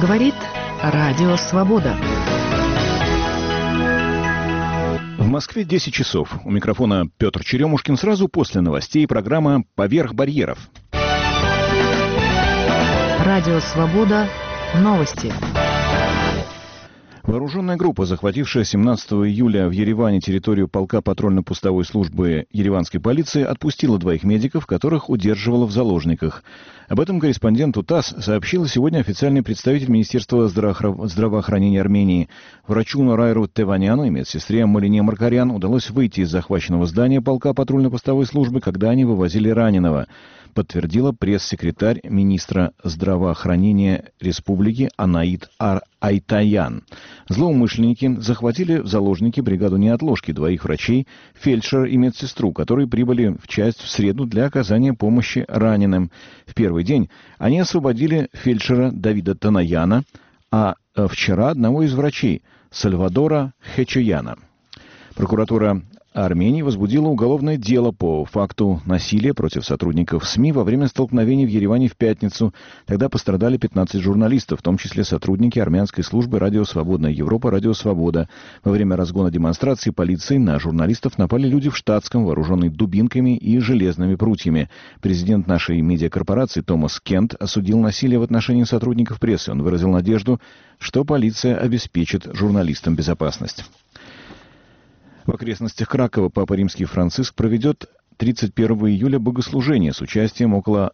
Говорит Радио Свобода. В Москве 10 часов. У микрофона Петр Черемушкин. Сразу после новостей программа «Поверх барьеров». Радио Свобода. Новости. Вооруженная группа, захватившая 17 июля в Ереване территорию полка патрульно-постовой службы ереванской полиции, отпустила 2 медиков, которых удерживала в заложниках. Об этом корреспонденту ТАСС сообщил сегодня официальный представитель Министерства здравоохранения Армении. Врачу Норайру Теваняну и медсестре Малине Маркарян удалось выйти из захваченного здания полка патрульно-постовой службы, когда они вывозили раненого, подтвердила пресс-секретарь министра здравоохранения республики Анаит Айтаян. Злоумышленники захватили в заложники бригаду неотложки 2 врачей, фельдшера и медсестру, которые прибыли в часть в среду для оказания помощи раненым. В первый день они освободили фельдшера Давида Танаяна, а вчера одного из врачей, Сальвадора Хечаяна. Прокуратура Армении возбудила уголовное дело по факту насилия против сотрудников СМИ во время столкновений в Ереване в пятницу. Тогда пострадали 15 журналистов, в том числе сотрудники армянской службы «Радио Свободная Европа», «Радио Свобода». Во время разгона демонстрации полиции на журналистов напали люди в штатском, вооруженные дубинками и железными прутьями. Президент нашей медиакорпорации Томас Кент осудил насилие в отношении сотрудников прессы. Он выразил надежду, что полиция обеспечит журналистам безопасность. В окрестностях Кракова Папа Римский Франциск проведет 31 июля богослужение с участием около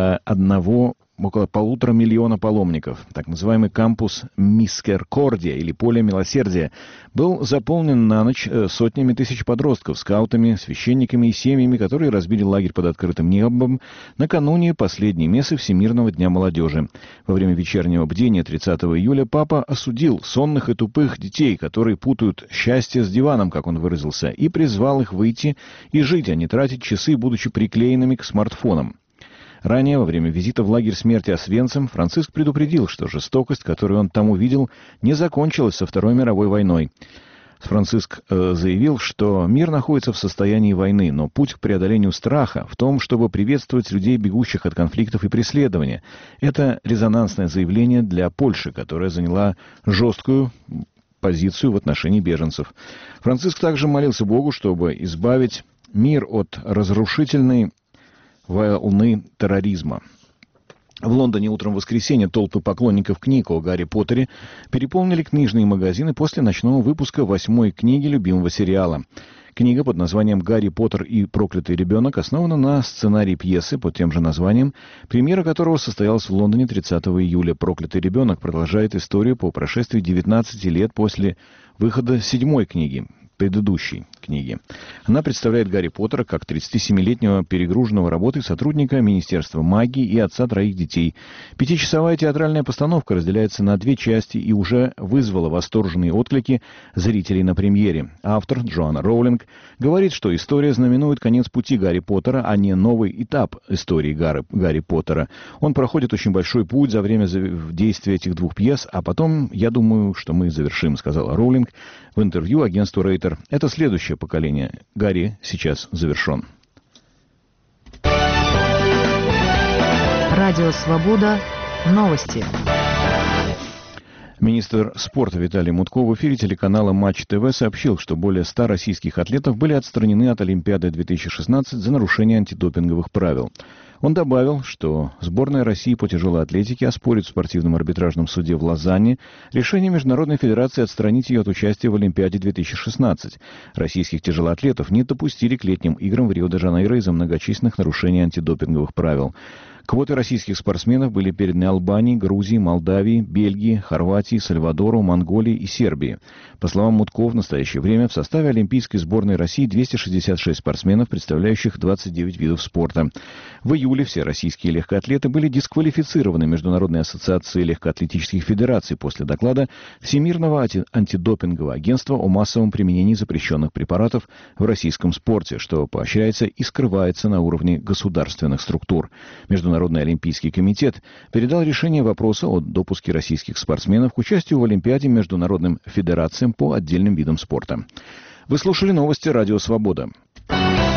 1,5 миллиона паломников. Так называемый кампус Мискеркордия или поле милосердия был заполнен на ночь сотнями тысяч подростков, скаутами, священниками и семьями, которые разбили лагерь под открытым небом накануне последней мессы Всемирного дня молодежи. Во время вечернего бдения 30 июля папа осудил сонных и тупых детей, которые путают счастье с диваном, как он выразился, и призвал их выйти и жить, а не тратить часы, будучи приклеенными к смартфонам. Ранее, во время визита в лагерь смерти Освенцим, Франциск предупредил, что жестокость, которую он там увидел, не закончилась со Второй мировой войной. Франциск заявил, что мир находится в состоянии войны, но путь к преодолению страха в том, чтобы приветствовать людей, бегущих от конфликтов и преследования. Это резонансное заявление для Польши, которая заняла жесткую позицию в отношении беженцев. Франциск также молился Богу, чтобы избавить мир от разрушительной волны терроризма. В Лондоне утром в воскресенье толпы поклонников книг о Гарри Поттере переполнили книжные магазины после ночного выпуска 8-й книги любимого сериала. Книга под названием «Гарри Поттер и проклятый ребенок» основана на сценарии пьесы под тем же названием, премьера которого состоялась в Лондоне 30 июля. «Проклятый ребенок» продолжает историю по прошествии 19 лет после выхода 7-й книги, предыдущей книги. Она представляет Гарри Поттера как 37-летнего перегруженного работой сотрудника Министерства магии и отца 3 детей. 5-часовая театральная постановка разделяется на 2 части и уже вызвала восторженные отклики зрителей на премьере. Автор Джоанна Роулинг говорит, что история знаменует конец пути Гарри Поттера, а не новый этап истории Гарри Поттера. Он проходит очень большой путь за время действия этих 2 пьес, а потом, я думаю, что мы завершим, сказала Роулинг в интервью агентству Рейтер. Это следующее поколение. Гарри сейчас завершен. Радио Свобода. Новости. Министр спорта Виталий Мутко в эфире телеканала Матч ТВ сообщил, что более 100 российских атлетов были отстранены от Олимпиады 2016 за нарушение антидопинговых правил. Он добавил, что сборная России по тяжелой атлетике оспорит в спортивном арбитражном суде в Лозанне решение Международной федерации отстранить ее от участия в Олимпиаде 2016. Российских тяжелоатлетов не допустили к летним играм в Рио-де-Жанейро из-за многочисленных нарушений антидопинговых правил. Квоты российских спортсменов были переданы Албании, Грузии, Молдавии, Бельгии, Хорватии, Сальвадору, Монголии и Сербии. По словам Мутко, в настоящее время в составе Олимпийской сборной России 266 спортсменов, представляющих 29 видов спорта. В июле все российские легкоатлеты были дисквалифицированы Международной ассоциацией легкоатлетических федераций после доклада Всемирного антидопингового агентства о массовом применении запрещенных препаратов в российском спорте, что поощряется и скрывается на уровне государственных структур. Международный олимпийский комитет передал решение вопроса о допуске российских спортсменов к участию в Олимпиаде международным федерациям по отдельным видам спорта. Вы слушали новости «Радио Свобода».